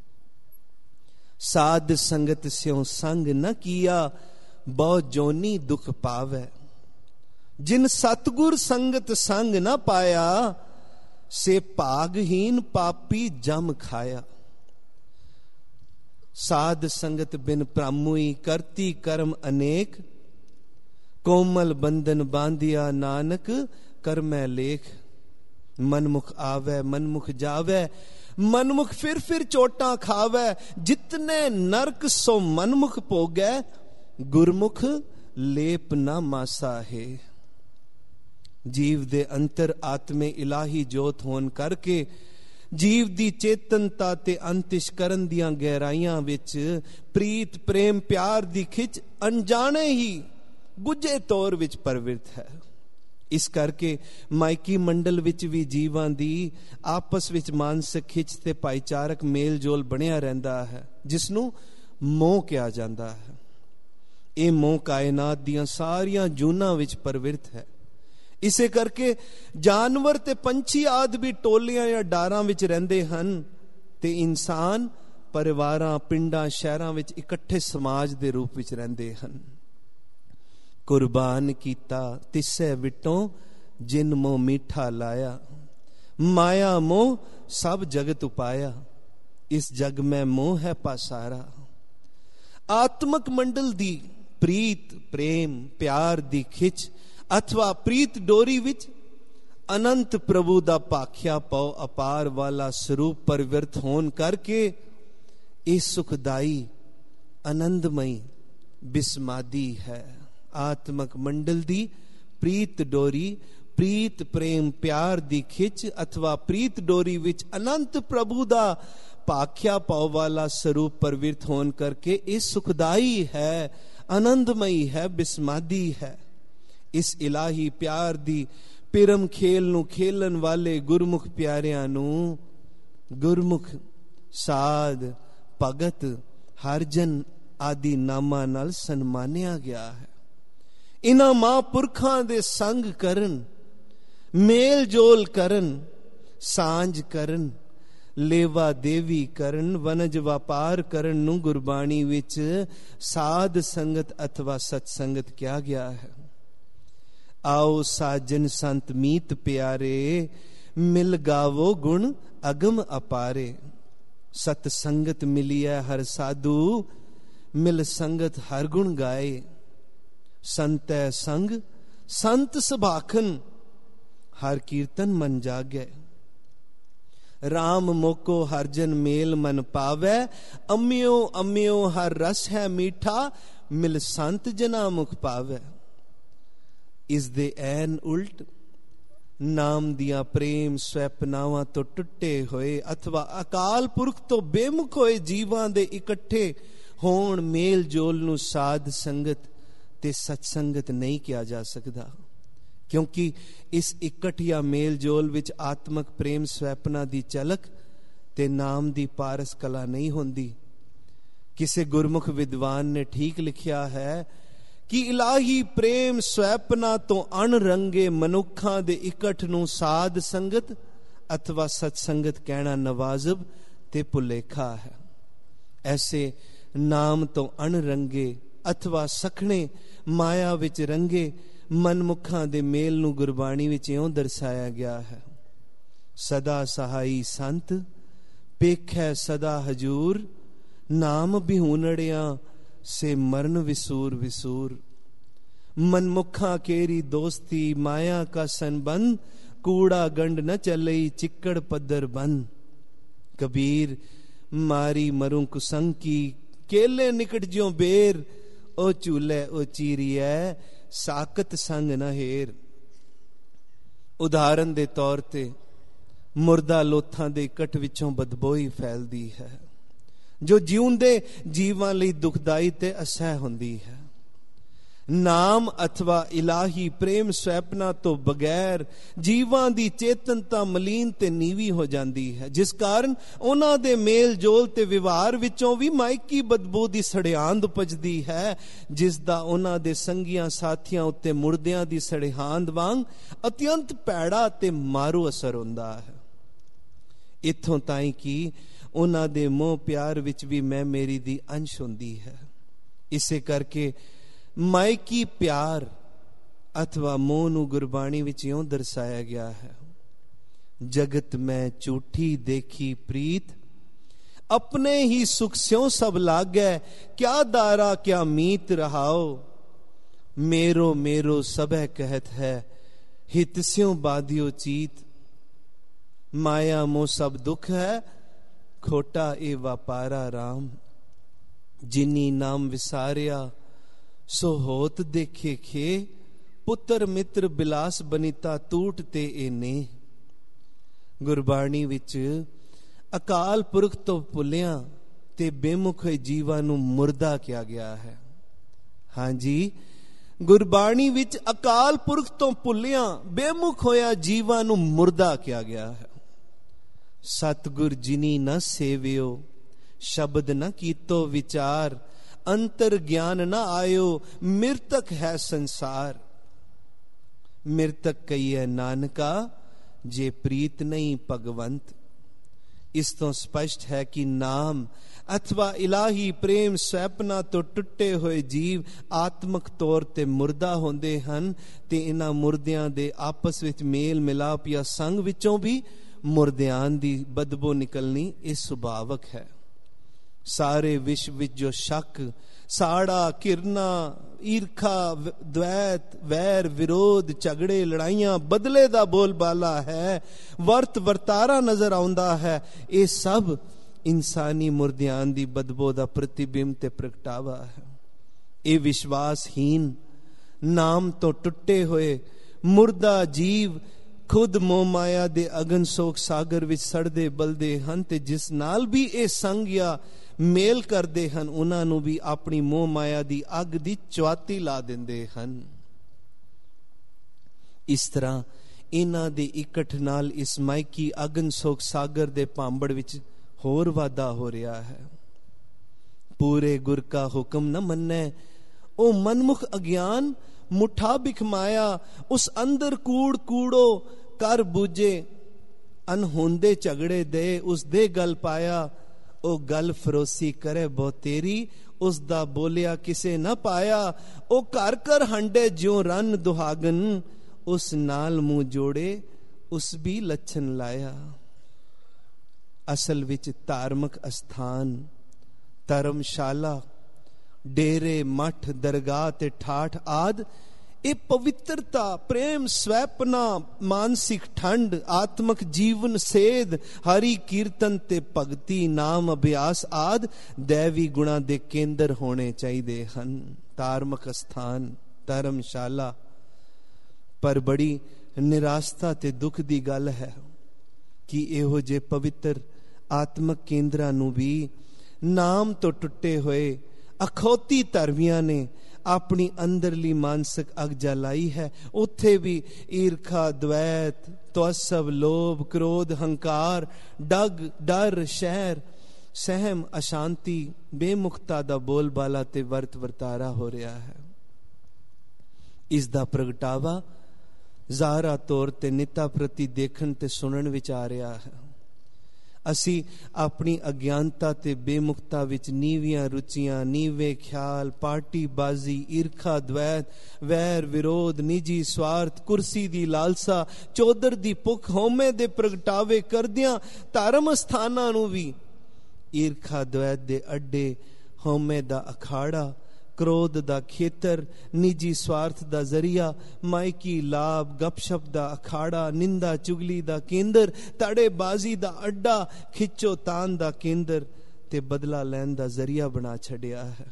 ਸਾਧ ਸੰਗਤ ਸਿਉ ਸੰਗ ਨ ਕੀਆ ਬਹੁ ਜੋਨੀ ਦੁਖ ਪਾਵੈ। ਜਿਨ ਸਤਗੁਰ ਸੰਗਤ ਸੰਗ ਨਾ ਪਾਇਆ ਸੇ ਭਾਗਹੀਨ ਪਾਪੀ ਜਮ ਖਾਇਆ। ਸਾਧ ਸੰਗਤ ਬਿਨ ਪ੍ਰਾਮੁਈ ਕਰਤੀ ਕਰਮ ਅਨੇਕ ਕੋਮਲ ਬੰਧਨ ਬਾਂਧਿਆ ਨਾਨਕ ਕਰਮੈ ਲੇਖ। ਮਨਮੁਖ ਆਵੈ ਮਨਮੁਖ ਜਾਵੈ ਮਨਮੁਖ ਫਿਰ ਫਿਰ ਚੋਟਾਂ ਖਾਵੈ। ਜਿਤਨੇ ਨਰਕ ਸੋ ਮਨਮੁਖ ਭੋਗੈ ਗੁਰਮੁਖ ਲੇਪ ਨਾ ਮਾਸਾ ਹੈ। ਜੀਵ ਦੇ ਅੰਤਰ ਆਤਮੇ ਇਲਾਹੀ ਜੋਤ ਹੋਣ ਕਰਕੇ ਜੀਵ ਦੀ ਚੇਤਨਤਾ ਤੇ ਅੰਤਿਸ਼ਕਰਨ ਦੀਆਂ ਗਹਿਰਾਈਆਂ ਵਿੱਚ ਪ੍ਰੀਤ ਪ੍ਰੇਮ ਪਿਆਰ ਦੀ ਖਿੱਚ ਅਣਜਾਣੇ ਹੀ ਗੁੱਝੇ ਤੌਰ ਵਿੱਚ ਪ੍ਰਵਿਰਤ ਹੈ। ਇਸ ਕਰਕੇ ਮਾਇਕੀ ਮੰਡਲ ਵਿੱਚ ਵੀ ਜੀਵਾਂ ਦੀ ਆਪਸ ਵਿੱਚ ਮਾਨਸਿਕ ਖਿੱਚ ਤੇ ਭਾਈਚਾਰਕ ਮੇਲ ਜੋਲ ਬਣਿਆ ਰਹਿੰਦਾ ਹੈ, ਜਿਸ ਨੂੰ ਮੋਹ ਕਿਹਾ ਜਾਂਦਾ ਹੈ। ਇਹ ਮੋਹ ਕਾਇਨਾਤ ਦੀਆਂ ਸਾਰੀਆਂ ਜੂਨਾਂ ਵਿੱਚ ਪ੍ਰਵਿਰਤ ਹੈ। ਇਸੇ ਕਰਕੇ ਜਾਨਵਰ ਤੇ ਪੰਛੀ ਆਦਿ ਵੀ ਟੋਲੀਆਂ ਜਾਂ ਡਾਰਾਂ ਵਿੱਚ ਰਹਿੰਦੇ ਹਨ ਤੇ ਇਨਸਾਨ ਪਰਿਵਾਰਾਂ, ਪਿੰਡਾਂ, ਸ਼ਹਿਰਾਂ ਵਿੱਚ ਇਕੱਠੇ ਸਮਾਜ ਦੇ ਰੂਪ ਵਿੱਚ ਰਹਿੰਦੇ ਹਨ। ਕੁਰਬਾਨ ਕੀਤਾ ਤਿਸੈ ਵਿਟੋਂ ਜਿਨ ਮੋਹ ਮੀਠਾ ਲਾਇਆ, ਮਾਇਆ ਮੋਹ ਸਭ ਜਗਤ ਉਪਾਇਆ, ਇਸ ਜਗ ਮੈਂ ਮੋਹ ਹੈ ਪਾਸਾਰਾ। ਆਤਮਕ ਮੰਡਲ ਦੀ ਪ੍ਰੀਤ ਪ੍ਰੇਮ ਪਿਆਰ ਦੀ ਖਿੱਚ ਅਥਵਾ ਪ੍ਰੀਤ ਡੋਰੀ ਵਿੱਚ ਅਨੰਤ ਪ੍ਰਭੂ ਦਾ ਭਾਖਿਆ ਪਉ ਅਪਾਰ ਵਾਲਾ ਸਰੂਪ ਪਰਿਵਰਤ ਹੋਣ ਕਰਕੇ ਇਹ ਸੁਖਦਾਈ ਆਨੰਦਮਈ ਬਿਸਮਾਦੀ ਹੈ। ਆਤਮਕ ਮੰਡਲ ਦੀ ਪ੍ਰੀਤ ਡੋਰੀ ਪ੍ਰੀਤ ਪ੍ਰੇਮ ਪਿਆਰ ਦੀ ਖਿੱਚ ਅਥਵਾ ਪ੍ਰੀਤ ਡੋਰੀ ਵਿੱਚ ਅਨੰਤ ਪ੍ਰਭੂ ਦਾ ਭਾਖਿਆ ਪਉ ਵਾਲਾ ਸਰੂਪ ਪਰਿਵਰਤ ਹੋਣ ਕਰਕੇ ਇਹ ਸੁਖਦਾਈ ਹੈ, ਆਨੰਦਮਈ ਹੈ, ਬਿਸਮਾਦੀ ਹੈ। ਇਸ ਇਲਾਹੀ ਪਿਆਰ ਦੀ ਪਿਰਮ ਖੇਲ ਨੂੰ ਖੇਲਣ ਵਾਲੇ ਗੁਰਮੁਖ ਪਿਆਰਿਆਂ ਨੂੰ ਗੁਰਮੁਖ ਸਾਧ ਭਗਤ ਹਰਜਨ ਆਦਿ ਨਾਮਾਂ ਨਾਲ ਸਨਮਾਨਿਆ ਗਿਆ ਹੈ। ਇਨ੍ਹਾਂ ਮਹਾਂਪੁਰਖਾਂ ਦੇ ਸੰਗ ਕਰਨ, ਮੇਲ ਜੋਲ ਕਰਨ, ਸਾਂਝ ਕਰਨ, ਲੇਵਾ ਦੇਵੀ ਕਰਨ, ਵਣਜ ਵਪਾਰ ਕਰਨ ਨੂੰ ਗੁਰਬਾਣੀ ਵਿੱਚ ਸਾਧ ਸੰਗਤ ਅਥਵਾ ਸਤ ਸੰਗਤ ਕਿਹਾ ਗਿਆ ਹੈ। ਆਓ ਸਾਜਨ ਸੰਤ ਮੀਤ ਪਿਆਰੇ, ਮਿਲ ਗਾਵੋ ਗੁਣ ਅਗਮ ਅਪਾਰੇ। ਸਤ ਸੰਗਤ ਮਿਲਿਆ ਹਰ ਸਾਧੂ, ਮਿਲ ਸੰਗਤ ਹਰ ਗੁਣ ਗਾਏ। ਸੰਤੈ ਸੰਗ ਸੰਤ ਸੁਭਾਖਨ, ਹਰ ਕੀਰਤਨ ਮਨ ਜਾਗੈ। ਰਾਮ ਮੋਕੋ ਹਰ ਜਨ ਮੇਲ ਮਨ ਪਾਵੈ, ਅੰਮਿਓ ਅੰਮਿਓ ਹਰ ਰਸ ਹੈ ਮੀਠਾ, ਮਿਲ ਸੰਤ ਜਨਾ ਮੁਖ ਪਾਵੈ। ਇਸ ਦੇ ਐਨ ਉਲਟ ਨਾਮ ਦੀਆਂ ਪ੍ਰੇਮ ਸਵੈਪਨਾਵਾਂ ਤੋਂ ਟੁੱਟੇ ਹੋਏ ਅਥਵਾ ਅਕਾਲ ਪੁਰਖ ਤੋਂ ਬੇਮੁਖ ਹੋਏ ਜੀਵਾਂ ਦੇ ਇਕੱਠੇ ਹੋਣ ਮੇਲ ਜੋਲ ਨੂੰ ਸਾਧ ਸੰਗਤ ਤੇ ਸਤ ਸੰਗਤ ਨਹੀਂ ਕਿਹਾ ਜਾ ਸਕਦਾ, ਕਿਉਂਕਿ ਇਸ ਇਕੱਠ ਜਾਂ ਮੇਲ ਜੋਲ ਵਿੱਚ ਆਤਮਕ ਪ੍ਰੇਮ ਸਵੈਪਨਾ ਦੀ ਝਲਕ ਤੇ ਨਾਮ ਦੀ ਪਾਰਸ ਕਲਾ ਨਹੀਂ ਹੁੰਦੀ। ਕਿਸੇ ਗੁਰਮੁਖ ਵਿਦਵਾਨ ਨੇ ਠੀਕ ਲਿਖਿਆ ਹੈ ਕਿ ਇਲਾਹੀ ਪ੍ਰੇਮ ਸਵੈਪਨਾ ਤੋਂ ਅਣਰੰਗੇ ਮਨੁੱਖਾਂ ਦੇ ਇਕੱਠ ਨੂੰ ਸਾਧ ਸੰਗਤ ਅਥਵਾ ਸਤ ਸੰਗਤ ਕਹਿਣਾ ਨਵਾਜ਼ਬ ਤੇ ਭੁਲੇਖਾ ਹੈ। ਐਸੇ ਨਾਮ ਤੋਂ ਅਣਰੰਗੇ ਅਥਵਾ ਸਖਣੇ ਮਾਇਆ ਵਿੱਚ ਰੰਗੇ ਮਨਮੁਖਾਂ ਦੇ ਮੇਲ ਨੂੰ ਗੁਰਬਾਣੀ ਵਿੱਚ ਇਉਂ ਦਰਸਾਇਆ ਗਿਆ ਹੈ। ਸਦਾ ਸਹਾਈ ਸੰਤ ਪੇਖੈ ਸਦਾ ਹਜੂਰ, ਨਾਮ ਬਿਹੂਨੜਿਆਂ ਸੇ ਮਰਨ ਵਿਸੂਰ ਵਿਸੂਰ। ਮਨਮੁਖਾਂ ਕੇਰੀ ਦੋਸਤੀ ਮਾਇਆ ਕਾ ਸੰਬੰਧ, ਕੂੜਾ ਗੰਡ ਨ ਚੱਲਈ ਚਿੱਕੜ ਪੱਧਰ ਬੰਨ। ਕਬੀਰ ਮਾਰੀ ਮਰੂ ਕੁਸੰਗ ਕੀ, ਕੇਲੇ ਨਿਕਟ ਜਿਉ ਬੇਰ। ਉਹ ਝੂਲੇ ਉਹ ਚੀਰੀਐ ਸਾਕਤ ਸੰਗ ਨ ਹੇਰ। ਉਦਾਹਰਨ ਦੇ ਤੌਰ ਤੇ ਮੁਰਦਾ ਲੋਥਾਂ ਦੇ ਇਕੱਠ ਵਿੱਚੋਂ ਬਦਬੋਈ ਫੈਲਦੀ ਹੈ, ਜੋ ਜਿਉਂਦੇ ਜੀਵਾਂ ਲਈ ਦੁਖਦਾਈ ਤੇ ਅਸਹਿ ਹੁੰਦੀ ਹੈ। ਨਾਮ ਅਥਵਾ ਇਲਾਹੀ ਪ੍ਰੇਮ ਸਵੈਪਨਾ ਤੋਂ ਬਗੈਰ ਜੀਵਾਂ ਦੀ ਚੇਤਨਤਾ ਮਲੀਨ ਤੇ ਨੀਵੀਂ ਹੋ ਜਾਂਦੀ ਹੈ, ਜਿਸ ਕਾਰਨ ਉਹਨਾਂ ਦੇ ਮੇਲ ਜੋਲ ਤੇ ਵਿਵਹਾਰ ਵਿੱਚੋਂ ਵੀ ਮਾਇਕੀ ਬਦਬੂ ਦੀ ਸੜਿਆਂਦ ਉਪਜਦੀ ਹੈ, ਜਿਸ ਦਾ ਉਹਨਾਂ ਦੇ ਸੰਗੀਆਂ ਸਾਥੀਆਂ ਉੱਤੇ ਮੁਰਦਿਆਂ ਦੀ ਸੜਿਆਂਦ ਵਾਂਗ ਅਤਿਅੰਤ ਭੈੜਾ ਤੇ ਮਾਰੂ ਅਸਰ ਹੁੰਦਾ ਹੈ। ਇੱਥੋਂ ਤਾਈਂ ਕਿ ਉਹਨਾਂ ਦੇ ਮੋਹ ਪਿਆਰ ਵਿੱਚ ਵੀ ਮੈਂ ਮੇਰੀ ਦੀ ਅੰਸ਼ ਹੁੰਦੀ ਹੈ। ਇਸੇ ਕਰਕੇ ਮਾਇਕੀ ਪਿਆਰ ਅਥਵਾ ਮੋਹ ਨੂੰ ਗੁਰਬਾਣੀ ਵਿੱਚ ਇਉਂ ਦਰਸਾਇਆ ਗਿਆ ਹੈ। ਜਗਤ ਮੈਂ ਝੂਠੀ ਦੇਖੀ ਪ੍ਰੀਤ, अपने ही सुख स्यों सब लागै, क्या दारा क्या मीत रहाओ। मेरो मेरो सबह कहत है, हित स्यों बाधियो चीत। माया मोह सब दुख है, खोटा ए वापारा राम। जिनी नाम विसारिया, सो होत देखे खे, ਪੁੱਤਰ ਮਿੱਤਰ ਬਿਲਾਸ ਬਨੀਤਾ ਟੂਟ ਤੇ ਇਹ ਨੇ। ਗੁਰਬਾਣੀ ਵਿੱਚ ਅਕਾਲ ਪੁਰਖ ਤੋਂ ਭੁੱਲਿਆਂ ਤੇ ਬੇਮੁਖ ਹੋਏ ਜੀਵਾਂ ਨੂੰ ਮੁਰਦਾ ਕਿਹਾ ਗਿਆ ਹੈ। ਹਾਂਜੀ, ਗੁਰਬਾਣੀ ਵਿੱਚ ਅਕਾਲ ਪੁਰਖ ਤੋਂ ਭੁੱਲਿਆਂ ਬੇਮੁਖ ਹੋਇਆ ਜੀਵਾਂ ਨੂੰ ਮੁਰਦਾ ਕਿਹਾ ਗਿਆ ਹੈ। ਸਤਿਗੁਰ ਜਿਨੀ ਨਾ ਸੇਵਿਓ, ਸ਼ਬਦ ਨਾ ਕੀਤੋ ਵਿਚਾਰ, ਅੰਤਰ ਗਿਆਨ ਨਾ ਆਇਓ, ਮਿਰਤਕ ਹੈ ਸੰਸਾਰ। ਮਿਰਤਕ ਕਹੀਏ ਨਾਨਕਾ, ਜੇ ਪ੍ਰੀਤ ਨਹੀਂ ਭਗਵੰਤ। ਇਸ ਤੋਂ ਸਪਸ਼ਟ ਹੈ ਕਿ ਨਾਮ ਅਥਵਾ ਇਲਾਹੀ ਪ੍ਰੇਮ ਸਵੈਪਨਾ ਤੋਂ ਟੁੱਟੇ ਹੋਏ ਜੀਵ ਆਤਮਕ ਤੌਰ ਤੇ ਮੁਰਦਾ ਹੁੰਦੇ ਹਨ, ਤੇ ਇਹਨਾਂ ਮੁਰਦਿਆਂ ਦੇ ਆਪਸ ਵਿੱਚ ਮੇਲ ਮਿਲਾਪ ਜਾਂ ਸੰਗ ਵਿੱਚੋਂ ਵੀ ਮੁਰਦਿਆਂ ਦੀ ਬਦਬੂ ਨਿਕਲਣੀ ਇਹ ਸੁਭਾਵਕ ਹੈ। ਸਾਰੇ ਵਿਸ਼ਵ ਵਿੱਚ ਜੋ ਸ਼ੱਕ, ਸਾੜਾ, ਕਿਰਨਾ, ਈਰਖਾ, ਦ્વੈਤ, ਵੈਰ, ਵਿਰੋਧ, ਝਗੜੇ, ਲੜਾਈਆਂ, ਬਦਲੇ ਦਾ ਬੋਲਬਾਲਾ ਹੈ, ਵਰਤ ਵਰਤਾਰਾ ਨਜ਼ਰ ਆਉਂਦਾ ਹੈ, ਇਹ ਸਭ ਇਨਸਾਨੀ ਮੁਰਦਿਆਂ ਦੀ ਬਦਬੂ ਦਾ ਪ੍ਰਤੀਬਿੰਬ ਤੇ ਪ੍ਰਗਟਾਵਾ ਹੈ। ਇਹ ਵਿਸ਼ਵਾਸਹੀਨ, ਨਾਮ ਤੋਂ ਟੁੱਟੇ ਹੋਏ ਮੁਰਦਾ ਜੀਵ ਖੁਦ ਮੋਹ ਮਾਇਆ ਦੇ ਅਗਨ ਸੋਕ ਸਾਗਰ ਵਿੱਚ ਸੜਦੇ ਬਲਦੇ ਹਨ, ਤੇ ਜਿਸ ਨਾਲ ਵੀ ਇਹ ਸੰਗ ਜਾਂ ਮੇਲ ਕਰਦੇ ਹਨ ਉਹਨਾਂ ਨੂੰ ਵੀ ਆਪਣੀ ਮੋਹ ਮਾਇਆ ਦੀ ਅੱਗ ਦੀ ਚੁਆਤੀ ਲਾ ਦਿੰਦੇ ਹਨ। ਇਸ ਤਰ੍ਹਾਂ ਇਹਨਾਂ ਦੇ ਇਕੱਠ ਨਾਲ ਇਸ ਮਾਇਕੀ ਅਗਨ ਸੋਕ ਸਾਗਰ ਦੇ ਭਾਂਬੜ ਵਿੱਚ ਹੋਰ ਵਾਧਾ ਹੋ ਰਿਹਾ ਹੈ। ਪੂਰੇ ਗੁਰ ਕਾ ਹੁਕਮ ਨ ਮੰਨੈ, ਉਹ ਮਨਮੁਖ ਅਗਿਆਨ ਮੁਠਾ ਬਿਖਮਾਇਆ, ਉਸ ਅੰਦਰ ਕੂੜ ਕੂੜੋ ਕਰ ਬੂਝੇ, ਅਨਹੋਂਦੇ ਝਗੜੇ ਦੇ ਉਸ ਦੇ ਗਲ ਪਾਇਆ, ਉਹ ਗੱਲ ਫਰੋਸੀ ਕਰੇ ਬਹੁ ਤੇਰੀ, ਉਸ ਦਾ ਬੋਲਿਆ ਕਿਸੇ ਨਾ ਪਾਇਆ, ਉਹ ਘਰ ਘਰ ਹੰਡੇ ਜਿਉ ਰਨ ਦੁਹਾਗਨ, ਉਸ ਨਾਲ ਮੂੰਹ ਜੋੜੇ ਉਸ ਵੀ ਲੱਛਣ ਲਾਇਆ। ਅਸਲ ਵਿੱਚ ਧਾਰਮਿਕ ਅਸਥਾਨ, ਧਰਮਸ਼ਾਲਾ, ਡੇਰੇ, ਮੱਠ, ਦਰਗਾਹ ਤੇ ਠਾਠ ਆਦ ਇਹ ਪਵਿੱਤਰਤਾ, ਪ੍ਰੇਮ, ਸਵੈਪਨਾ, ਮਾਨਸਿਕ ਠੰਡ, ਆਤਮਕ ਜੀਵਨ ਸੇਧ, ਹਰੀ ਕੀਰਤਨ ਤੇ ਭਗਤੀ, ਨਾਮ ਅਭਿਆਸ ਆਦ ਦੇਵੀ ਗੁਣਾ ਦੇ ਕੇਂਦਰ ਹੋਣੇ ਚਾਹੀਦੇ ਹਨ। ਧਾਰਮਿਕ ਸਥਾਨ, ਧਰਮਸ਼ਾਲਾ। ਪਰ ਬੜੀ ਨਿਰਾਸ਼ਤਾ ਤੇ ਦੁੱਖ ਦੀ ਗੱਲ ਹੈ ਕਿ ਇਹੋ ਜਿਹੇ ਪਵਿੱਤਰ ਆਤਮਕ ਕੇਂਦਰਾਂ ਨੂੰ ਵੀ ਨਾਮ ਤੋਂ ਟੁੱਟੇ ਹੋਏ ਅਖੌਤੀ ਧਰਮੀਆਂ ਨੇ ਆਪਣੀ ਅੰਦਰਲੀ ਮਾਨਸਿਕ ਅਗ ਜਲਾਈ ਹੈ। ਉੱਥੇ ਵੀ ਈਰਖਾ, ਦ્વੈਤ, ਤਵਸਬ, ਲੋਭ, ਕ੍ਰੋਧ, ਹੰਕਾਰ, ਡਗ, ਡਰ, ਸ਼ਹਿਰ, ਸਹਿਮ, ਅਸ਼ਾਂਤੀ, ਬੇਮੁਖਤਾ ਦਾ ਬੋਲਬਾਲਾ ਤੇ ਵਰਤ ਵਰਤਾਰਾ ਹੋ ਰਿਹਾ ਹੈ। ਇਸ ਦਾ ਪ੍ਰਗਟਾਵਾ ਜ਼ਾਹਰਾ ਤੌਰ ਤੇ ਨਿੱਤਾ ਪ੍ਰਤੀ ਦੇਖਣ ਤੇ ਸੁਣਨ ਵਿੱਚ ਆ ਰਿਹਾ ਹੈ। ਅਸੀਂ ਆਪਣੀ ਅਗਿਆਨਤਾ ਤੇ ਬੇਮੁਖਤਾ ਵਿੱਚ ਨੀਵੀਆਂ ਰੁਚੀਆਂ, ਨੀਵੇਂ ਖਿਆਲ, ਪਾਰਟੀ ਬਾਜ਼ੀ, ਈਰਖਾ, ਦ્વੈਤ, ਵੈਰ, ਵਿਰੋਧ, ਨਿੱਜੀ ਸਵਾਰਥ, ਕੁਰਸੀ ਦੀ ਲਾਲਸਾ, ਚੌਧਰ ਦੀ ਭੁੱਖ, ਹਉਮੈ ਦੇ ਪ੍ਰਗਟਾਵੇ ਕਰਦਿਆਂ ਧਰਮ ਸਥਾਨਾਂ ਨੂੰ ਵੀ ਈਰਖਾ, ਦ્વੈਤ ਦੇ ਅੱਡੇ, ਹਉਮੈ ਦਾ ਅਖਾੜਾ, ਕ੍ਰੋਧ ਦਾ ਖੇਤਰ, ਨਿੱਜੀ ਸਵਾਰਥ ਦਾ ਜ਼ਰੀਆ, ਮਾਇਕੀ ਲਾਭ, ਗਪਸ਼ਪ ਦਾ ਅਖਾੜਾ, ਨਿੰਦਾ ਚੁਗਲੀ ਦਾ ਕੇਂਦਰ, ਧੜੇਬਾਜ਼ੀ ਦਾ ਅੱਡਾ, ਖਿੱਚੋ ਤਾਨ ਦਾ ਕੇਂਦਰ ਤੇ ਬਦਲਾ ਲੈਣ ਦਾ ਜ਼ਰੀਆ ਬਣਾ ਛੱਡਿਆ ਹੈ।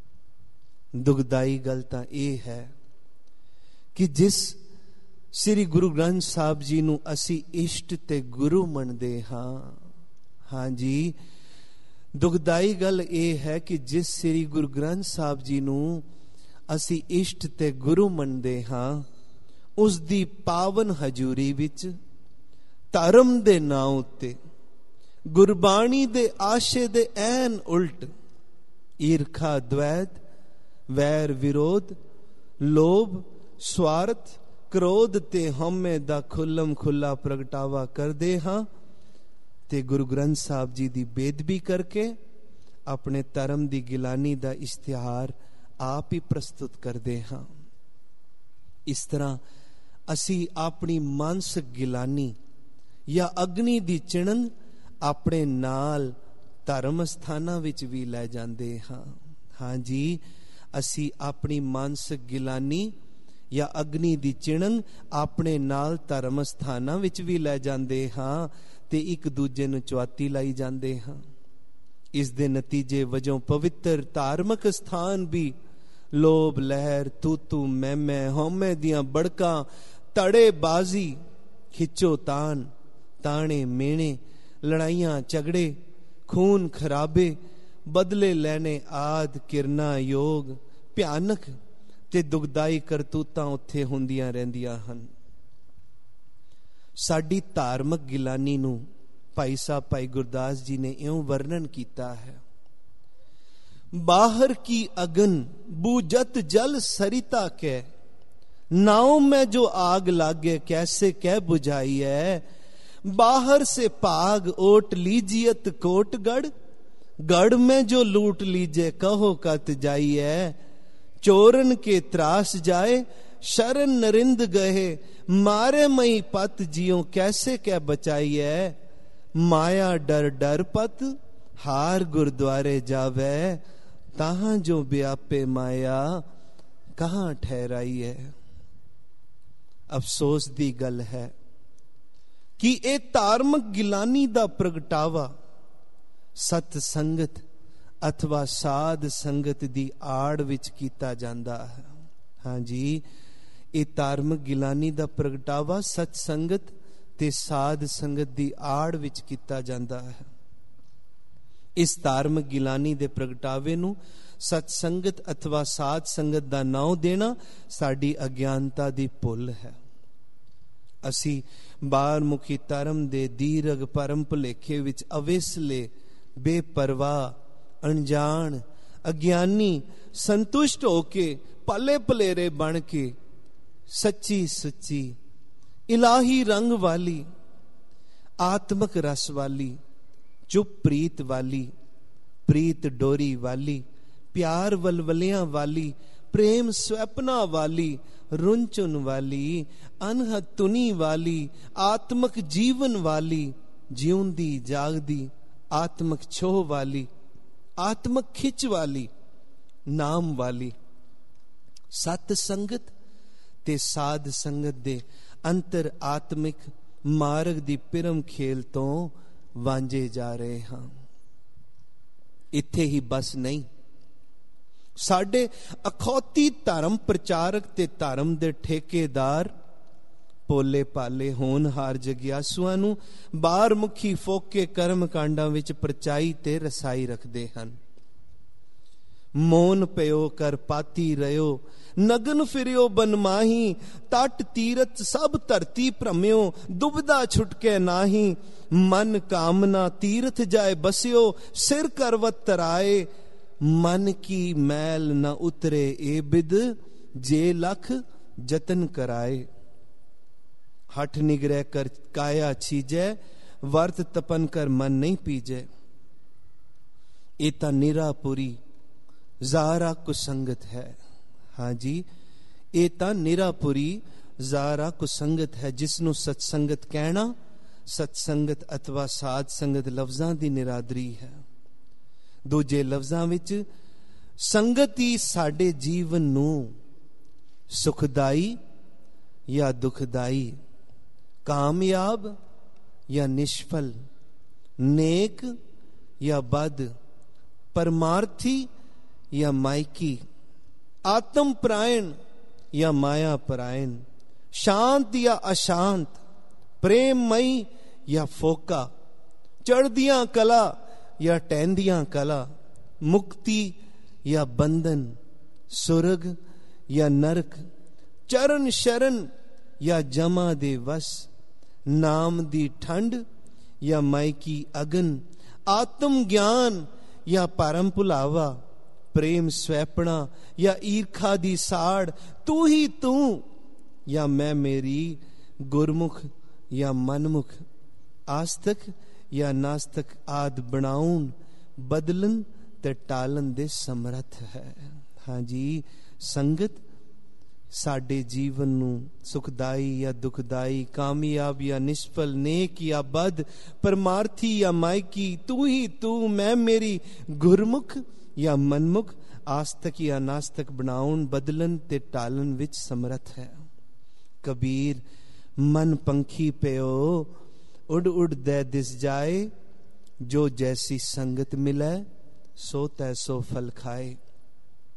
ਦੁਖਦਾਈ ਗੱਲ ਤਾਂ ਇਹ ਹੈ ਕਿ ਜਿਸ ਸ੍ਰੀ ਗੁਰੂ ਗ੍ਰੰਥ ਸਾਹਿਬ ਜੀ ਨੂੰ ਅਸੀਂ ਇਸ਼ਟ ਤੇ ਗੁਰੂ ਮੰਨਦੇ ਹਾਂ, ਹਾਂਜੀ, ਦੁਖਦਾਈ ਗੱਲ ਇਹ ਹੈ ਕਿ ਜਿਸ ਸ੍ਰੀ ਗੁਰੂ ਗ੍ਰੰਥ ਸਾਹਿਬ ਜੀ ਨੂੰ ਅਸੀਂ ਇਸ਼ਟ ਤੇ ਗੁਰੂ ਮੰਨਦੇ ਹਾਂ, ਉਸ ਦੀ ਪਾਵਨ ਹਜ਼ੂਰੀ ਵਿੱਚ ਧਰਮ ਦੇ ਨਾਂ ਉੱਤੇ, ਗੁਰਬਾਣੀ ਦੇ ਆਸ਼ੇ ਦੇ ਐਨ ਉਲਟ ਈਰਖਾ, ਦ્વੈਤ, ਵੈਰ, ਵਿਰੋਧ, ਲੋਭ, ਸਵਾਰਥ, ਕ੍ਰੋਧ ਤੇ ਹਉਮੈ ਦਾ ਖੁੱਲਮ ਖੁੱਲਾ ਪ੍ਰਗਟਾਵਾ ਕਰਦੇ ਹਾਂ ਤੇ ਗੁਰੂ ਗ੍ਰੰਥ ਸਾਹਿਬ ਜੀ ਦੀ ਬੇਦਬੀ ਕਰਕੇ ਆਪਣੇ ਧਰਮ ਦੀ ਗਿਲਾਨੀ ਦਾ ਇਸ਼ਤਿਹਾਰ ਆਪ ਹੀ ਪ੍ਰਸਤੁਤ ਕਰਦੇ ਹਾਂ। ਇਸ ਤਰ੍ਹਾਂ ਅਸੀਂ ਆਪਣੀ ਮਾਨਸਿਕ ਗਿਲਾਨੀ ਜਾਂ ਅਗਨੀ ਦੀ ਚਿਣਨ ਆਪਣੇ ਨਾਲ ਧਰਮ ਸਥਾਨਾਂ ਵਿੱਚ ਵੀ ਲੈ ਜਾਂਦੇ ਹਾਂ। ਹਾਂਜੀ, ਅਸੀਂ ਆਪਣੀ ਮਾਨਸਿਕ ਗਿਲਾਨੀ ਜਾਂ ਅਗਨੀ ਦੀ ਚਿਣਨ ਆਪਣੇ ਨਾਲ ਧਰਮ ਸਥਾਨਾਂ ਵਿੱਚ ਵੀ ਲੈ ਜਾਂਦੇ ਹਾਂ ਤੇ ਇੱਕ ਦੂਜੇ ਨੂੰ ਚੁਆਤੀ ਲਾਈ ਜਾਂਦੇ ਹਾਂ। ਇਸ ਦੇ ਨਤੀਜੇ ਵਜੋਂ ਪਵਿੱਤਰ ਧਾਰਮਿਕ ਸਥਾਨ ਵੀ ਲੋਭ ਲਹਿਰ, ਤੂ ਤੂ ਮੈਂ ਮੈਂ, ਹਉਮੈ ਦੀਆਂ ਬੜਕਾਂ, ਤੜੇ ਬਾਜ਼ੀ, ਖਿੱਚੋ ਤਾਨ, ਤਾਣੇ ਮੇਣੇ, ਲੜਾਈਆਂ ਝਗੜੇ, ਖੂਨ ਖਰਾਬੇ, ਬਦਲੇ ਲੈਣੇ ਆਦ ਕਿਰਨਾ ਯੋਗ, ਭਿਆਨਕ ਤੇ ਦੁਖਦਾਈ ਕਰਤੂਤਾਂ ਉੱਥੇ ਹੁੰਦੀਆਂ ਰਹਿੰਦੀਆਂ ਹਨ। ਸਾਡੀ ਧਾਰਮਿਕ ਗਿਲਾਨੀ ਨੂੰ ਭਾਈ ਸਾਹਿਬ ਭਾਈ ਗੁਰਦਾਸ ਜੀ ਨੇ ਇਉਂ ਵਰਣਨ ਕੀਤਾ ਹੈ। ਬਾਹਰ ਕੀ ਅਗਨ ਬੂਝਤ ਜਲ ਸਰਿਤਾ ਕੇ, नाव में जो आग लागे कैसे कै बुझाई है। बाहर से पाग ओट लीजियत कोटगढ़, गढ़ में जो लूट लीजे कहो कत जाई है। चोरन के त्रास जाए शरण नरिंद गहे, मारे मई पत जियो कैसे कै बचाई है। माया डर डर पत हार गुरुद्वारे जावे, ताहां जो व्यापे माया कहां ठहराई है। अफसोस दी गल है कि ਇਹ ਧਾਰਮਿਕ ਗਿਲਾਨੀ ਦਾ ਪ੍ਰਗਟਾਵਾ ਸਤ ਸੰਗਤ ਅਥਵਾ ਸਾਧ ਸੰਗਤ ਦੀ ਆੜ ਵਿੱਚ ਕੀਤਾ ਜਾਂਦਾ ਹੈ। ਹਾਂਜੀ, ਇਹ ਧਾਰਮਿਕ ਗਿਲਾਨੀ ਦਾ ਪ੍ਰਗਟਾਵਾ ਸਤ ਸੰਗਤ ਤੇ ਸਾਧ ਸੰਗਤ ਦੀ ਆੜ ਵਿੱਚ ਕੀਤਾ ਜਾਂਦਾ ਹੈ। ਇਸ ਧਾਰਮਿਕ ਗਿਲਾਨੀ ਦੇ ਪ੍ਰਗਟਾਵੇ ਨੂੰ ਸਤ ਸੰਗਤ ਅਥਵਾ ਸਾਧ ਸੰਗਤ ਦਾ ਨਾਮ ਦੇਣਾ ਸਾਡੀ ਅਗਿਆਨਤਾ ਦੀ ਭੁੱਲ ਹੈ। ਅਸੀਂ ਬਾਹਰਮੁਖੀ ਧਰਮ ਦੇ ਦੀਰਘ ਪਰਮ ਭੁਲੇਖੇ ਵਿੱਚ ਅਵੇਸਲੇ, ਬੇਪਰਵਾਹ, ਅਣਜਾਣ, ਅਗਿਆਨੀ, ਸੰਤੁਸ਼ਟ ਹੋ ਕੇ ਪੱਲੇ ਪਲੇਰੇ ਬਣ ਕੇ ਸੱਚੀ ਸੁੱਚੀ ਇਲਾਹੀ ਰੰਗ ਵਾਲੀ, ਆਤਮਕ ਰਸ ਵਾਲੀ, ਚੁੱਪ ਪ੍ਰੀਤ ਵਾਲੀ, ਪ੍ਰੀਤ ਡੋਰੀ ਵਾਲੀ, ਪਿਆਰ ਵਲਵਲਿਆਂ ਵਾਲੀ, ਪ੍ਰੇਮ ਸਵੈਪਨਾ ਵਾਲੀ, रुंचुन वाली, अनहद तुनी वाली, आत्मक जीवन वाली, जिउंदी जागदी आत्मक छोह वाली, आत्मक खिच वाली, नाम वाली सत संगत ते साध संगत दे अंतर आत्मिक मार्ग दी पिरम खेल तो वांझे जा रहे हां। इत्थे ही बस नहीं, ਸਾਡੇ ਅਖੌਤੀ ਧਰਮ ਪ੍ਰਚਾਰਕ ਤੇ ਧਰਮ ਦੇ ਠੇਕੇਦਾਰ ਭੋਲੇ ਭਾਲੇ ਹੋਣਹਾਰ ਜਗਿਆਸੂਆਂ ਨੂੰ ਬਾਹਰਮੁਖੀ ਫੋਕੇ ਕਰਮ ਕਾਂਡਾਂ ਵਿੱਚ ਪਰਚਾਈ ਤੇ ਰਸਾਈ ਰੱਖਦੇ ਹਨ। ਮੋਨ ਪਿਓ ਕਰ ਪਾਤੀ ਰਿਓ, ਨਗਨ ਫਿਰਿਓ ਬਨਮਾਹੀ, ਤਟ ਤੀਰਥ ਸਭ ਧਰਤੀ ਭ੍ਰਮਿਓ, ਦੁਬਦਾ ਛੁਟਕੇ ਨਾਹੀ। ਮਨ ਕਾਮਨਾ ਤੀਰਥ ਜਾਏ ਬਸਿਓ, ਸਿਰ ਕਰਵਤ ਤਰਾਏ। मन की मैल न उतरे ए बिद, जे लख जतन कराए। हठ निग्रह कर काया छीजै, वर्त तपन कर मन नहीं पीजे। एता निरापुरी जारा कुसंगत है। हाँ जी, एता निरापुरी जारा कुसंगत है, जिसनों सत्संगत कहना सत्संगत अथवा साध संगत लफ्जां दी निरादरी है। ਦੂਜੇ ਲਫ਼ਜ਼ਾਂ ਵਿੱਚ ਸੰਗਤ ਹੀ ਸਾਡੇ ਜੀਵਨ ਨੂੰ ਸੁਖਦਾਈ ਜਾਂ ਦੁਖਦਾਈ, ਕਾਮਯਾਬ ਜਾਂ ਨਿਸ਼ਫਲ, ਨੇਕ ਜਾਂ ਬਦ, ਪਰਮਾਰਥੀ ਜਾਂ ਮਾਇਕੀ, ਆਤਮ ਪ੍ਰਾਇਣ ਜਾਂ ਮਾਇਆ ਪ੍ਰਾਇਣ, ਸ਼ਾਂਤ ਜਾਂ ਅਸ਼ਾਂਤ, ਪ੍ਰੇਮਮਈ ਜਾਂ ਫੋਕਾ, ਚੜ੍ਹਦੀਆਂ ਕਲਾ या टहंदियां कला, मुक्ति या बंधन, सुरग या नरक, चरण शरण या जमा दे वस, नाम दी ठंड या मायकी अगन, आत्म ज्ञान या परम भुलावा, प्रेम स्वैपना या ईर्खा दी साड़, तू ही तू या मैं मेरी, गुरमुख या मनमुख, आस्तक या नास्तिक आद बनाउन, बदलन ते टालन दे समर्थ है। हाँ जी, संगत साडे जीवन नू सुखदाई या दुखदाई, कामयाब या निष्फल, नेक या बद, परमार्थी या मायकी, तू ही तू मैं मेरी, गुरमुख या मनमुख, आस्तिक या नास्तिक बनाउन, बदलन ते टालन विच समर्थ है। कबीर मन पंखी प्यो, उड़ उड़ दे दिस जाए, जो जैसी संगत मिले सो तैसो फल खाए।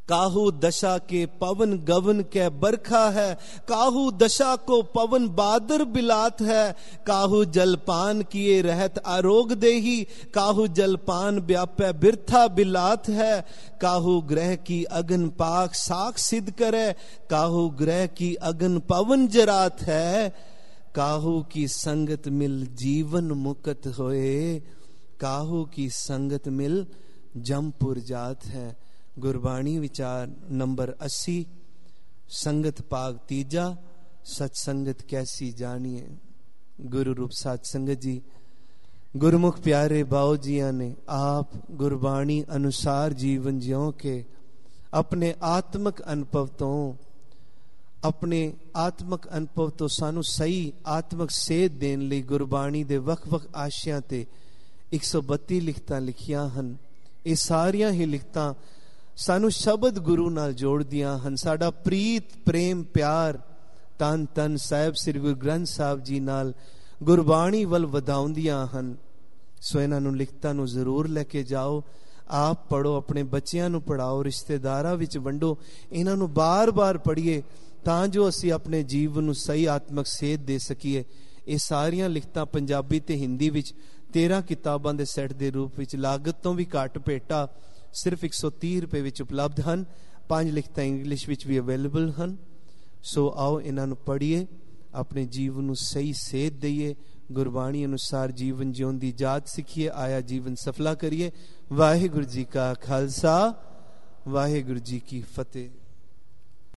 काहू दशा के पवन गवन कै बरखा है, काहू दशा को पवन बादर बिलात है। काहू जलपान किए रहत आरोग देही, काहू जलपान व्यापै बिरथा बिलात है। काहू ग्रह की अगन पाक साख सिद्ध करे, काहू ग्रह की अगन पवन जरात है। काहू की संगत मिल जीवन मुक्त होए, काहू की संगत मिल जमपुर जात है। गुरबाणी विचार नंबर अस्सी, संगत पाग तीजा, सत्संगत कैसी जानिए। गुरु रूप साध संगत जी, गुरमुख प्यारे बाऊ जिया ने आप गुरबाणी अनुसार जीवन जियो के अपने आत्मक अनुभव तो अपने आत्मक अनुभव तो सानू सही आत्मक सेध देन लई गुरबाणी दे वख वख आशियां ते एक सौ बत्ती लिखतां लिखियां हन। ये सारियां ही लिखतां सानू शब्द गुरु नाल जोड़दियां हन। साडा प्रीत प्रेम प्यार तन तन साहिब श्री गुरु ग्रंथ साहब जी नाल गुरबाणी वल वधाउंदियां हन। सो इन्हां नू लिखतां नू जरूर लेके जाओ, आप पढ़ो, अपने बच्चियां नू पढ़ाओ, रिश्तेदारां विच वंडो, इन्हां नू बार बार पढ़िए तां जो असी अपने जीवन नू सही आत्मक सेध दे सकीए। ये सारियां लिखतां पंजाबी ते हिंदी विच तेरह किताबां दे सैट दे रूप विच लागत तो भी घट भेटा सिर्फ एक सौ तीह रुपए विच उपलब्ध हैं। पांच लिखतां इंग्लिश विच भी अवेलेबल हैं। सो आओ इन्हां नू पढ़िए, अपने जीवन नू सही सेध दईए, गुरबाणी अनुसार जीवन जिउण दी जाच सीखिए, आया जीवन सफला करिए। वाहिगुरु जी का खालसा, वाहिगुरु जी की फतेह।